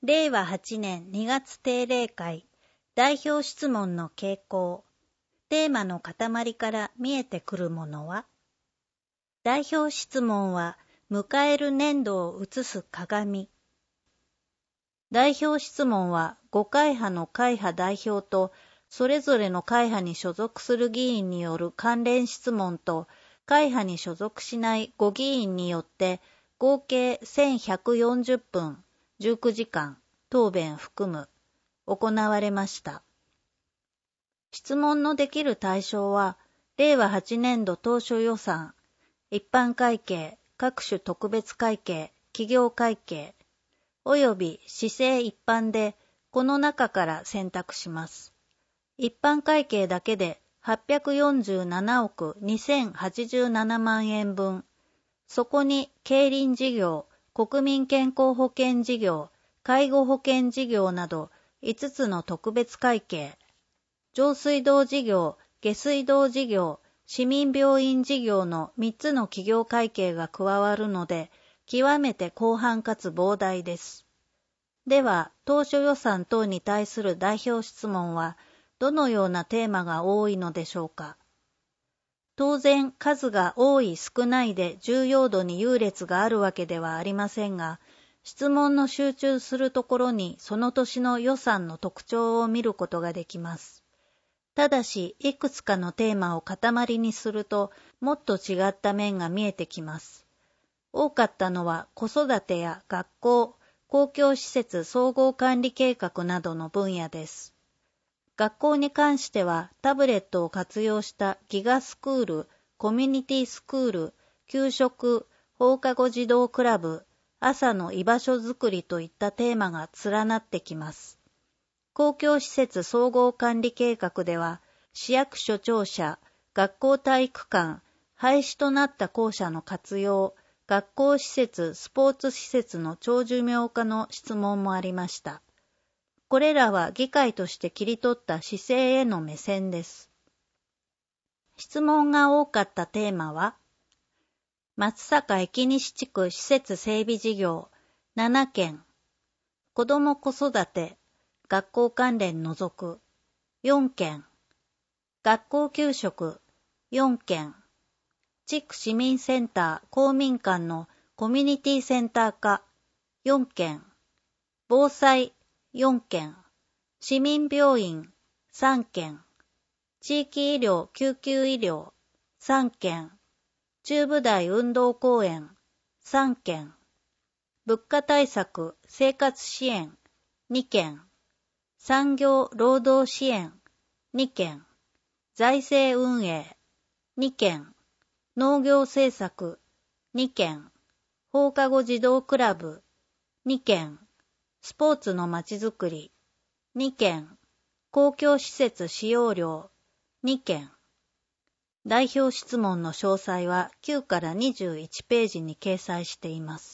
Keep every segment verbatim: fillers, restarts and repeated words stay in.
れいわはちねんにがつ定例会代表質問の傾向。テーマの塊から見えてくるものは？代表質問は迎える年度を映す鏡。代表質問はご会派の会派代表とそれぞれの会派に所属する議員による関連質問と会派に所属しないご議員によって合計せんひゃくよんじゅっぷん、じゅうきゅうじかん、答弁含む、行われました。質問のできる対象は、れいわはちねんど当初予算、一般会計、各種特別会計、企業会計、および市政一般で、この中から選択します。一般会計だけではっぴゃくよんじゅうななおくにせんはちじゅうななまんえんぶん、そこに競輪事業、国民健康保険事業、介護保険事業などいつつの特別会計、上水道事業、下水道事業、市民病院事業のみっつの企業会計が加わるので、極めて広範かつ膨大です。では、当初予算等に対する代表質問は、どのようなテーマが多いのでしょうか。当然、数が多い少ないで重要度に優劣があるわけではありませんが、質問の集中するところにその年の予算の特徴を見ることができます。ただし、いくつかのテーマを塊にすると、もっと違った面が見えてきます。多かったのは子育てや学校、公共施設総合管理計画などの分野です。学校に関してはタブレットを活用したギガスクール、コミュニティスクール、給食、放課後児童クラブ、朝の居場所づくりといったテーマが連なってきます。公共施設総合管理計画では、市役所庁舎、学校体育館、廃止となった校舎の活用、学校施設、スポーツ施設の長寿命化の質問もありました。これらは議会として切り取った市政への目線です。質問が多かったテーマは、松阪駅西地区施設整備事業ななけん、子ども子育て、学校関連除くよんけん、学校給食よんけん、地区市民センター公民館のコミュニティセンター化よんけん、防災よんけん、市民病院さんけん、地域医療救急医療さんけん、中部大運動公園さんけん、物価対策生活支援にけん、産業労働支援にけん、財政運営にけん、農業政策にけん、放課後児童クラブにけん、スポーツのまちづくりにけん、公共施設使用料にけん。代表質問の詳細はきゅうからにじゅういちページに掲載しています。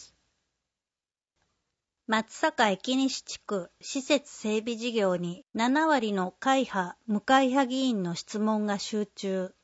松阪駅西地区施設整備事業にななわりの会派・無会派議員の質問が集中。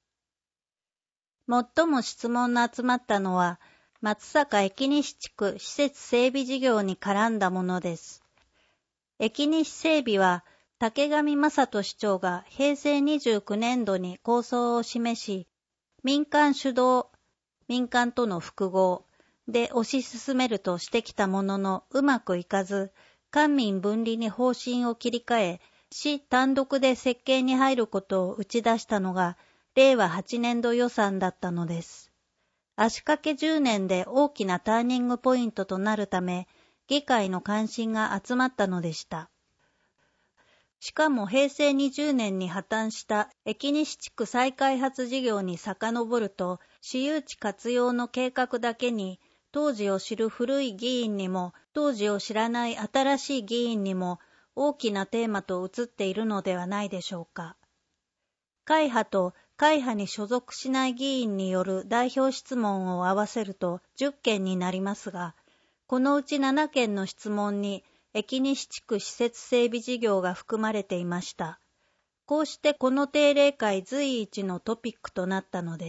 最も質問の集まったのは、松阪駅西地区施設整備事業に絡んだものです。駅西整備は、竹上正人市長がへいせいにじゅうきゅうねんどに構想を示し、民間主導、民間との複合で推し進めるとしてきたもののうまくいかず、官民分離に方針を切り替え、市単独で設計に入ることを打ち出したのが、れいわはちねんど予算だったのです。足掛けじゅうねんで大きなターニングポイントとなるため、議会の関心が集まったのでした。しかもへいせいにじゅうねんに破綻した駅西地区再開発事業に遡ると、私有地活用の計画だけに、当時を知る古い議員にも、当時を知らない新しい議員にも、大きなテーマと映っているのではないでしょうか。会派と会派に所属しない議員による代表質問を合わせるとじゅっけんになりますが、このうちななけんの質問に、駅西地区施設整備事業が含まれていました。こうしてこの定例会随一のトピックとなったのです。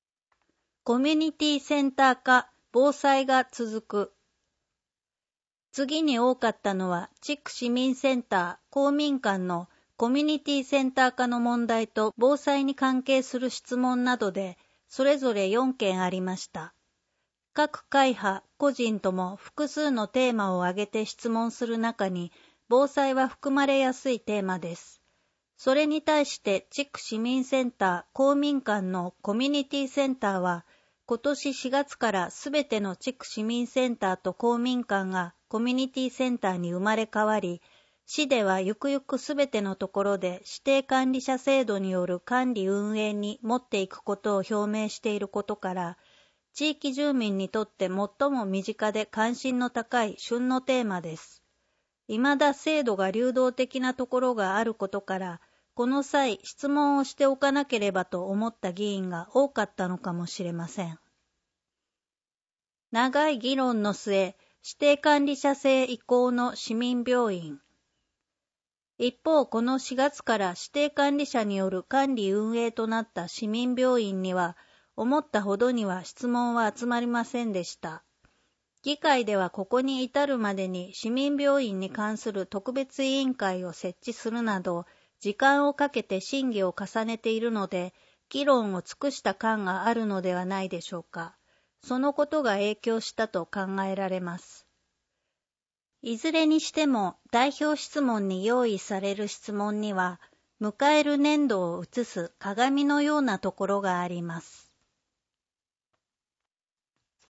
コミュニティセンター化、防災が続く。 次に多かったのは、地区市民センター、公民館のコミュニティセンター化の問題と防災に関係する質問などで、それぞれよんけんありました。各会派、個人とも複数のテーマを挙げて質問する中に、防災は含まれやすいテーマです。それに対して地区市民センター、公民館のコミュニティセンターは、今年しがつからすべての地区市民センターと公民館がコミュニティセンターに生まれ変わり、市ではゆくゆくすべてのところで指定管理者制度による管理運営に持っていくことを表明していることから、地域住民にとって最も身近で関心の高い旬のテーマです。未だ制度が流動的なところがあることから、この際質問をしておかなければと思った議員が多かったのかもしれません。長い議論の末、指定管理者制移行の市民病院。一方、このしがつから指定管理者による管理運営となった市民病院には、思ったほどには質問は集まりませんでした。議会ではここに至るまでに市民病院に関する特別委員会を設置するなど、時間をかけて審議を重ねているので、議論を尽くした感があるのではないでしょうか。そのことが影響したと考えられます。いずれにしても代表質問に用意される質問には、迎える年度を映す鏡のようなところがあります。